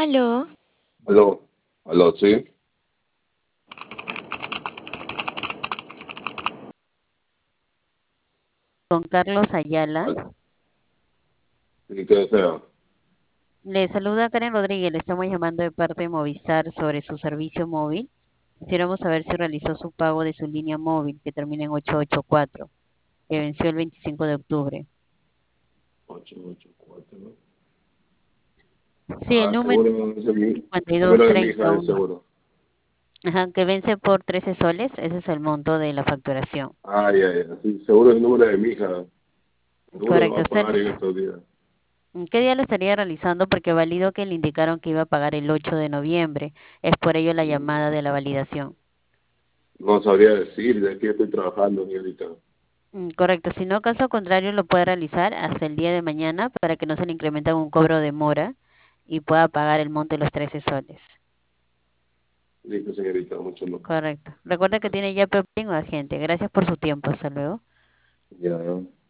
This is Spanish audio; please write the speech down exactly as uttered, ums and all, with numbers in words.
Aló, Aló, aló, sí. Con Carlos Ayala. Al- ¿Y qué desea? Le saluda Karen Rodríguez, le estamos llamando de parte de Movistar sobre su servicio móvil. Quisiéramos saber si realizó su pago de su línea móvil que termina en ocho ocho cuatro, que venció el veinticinco de octubre. ocho ocho cuatro, ¿no? Sí, el Ah, número seguro, ese es mi, cincuenta y dos número de mi hija, treinta es uno. seguro. Ajá, que vence por trece soles, ese es el monto de la facturación. Ah, ya, ya, sí, seguro es el número de mi hija. Seguro lo va Correcto, a usted, pagar en estos días. ¿qué día lo estaría realizando? Porque valido que le indicaron que iba a pagar el ocho de noviembre. Es por ello la Mm, llamada de la validación. No sabría decir, ya que estoy trabajando, señorita. Mm, Correcto, si no, caso contrario, lo puede realizar hasta el día de mañana para que no se le incremente un cobro de mora y pueda pagar el monte de los trece soles. Listo, señorita, mucho más. Correcto. Recuerda que tiene ya Pepin o agente. Gracias por su tiempo. Hasta luego. Ya, ya.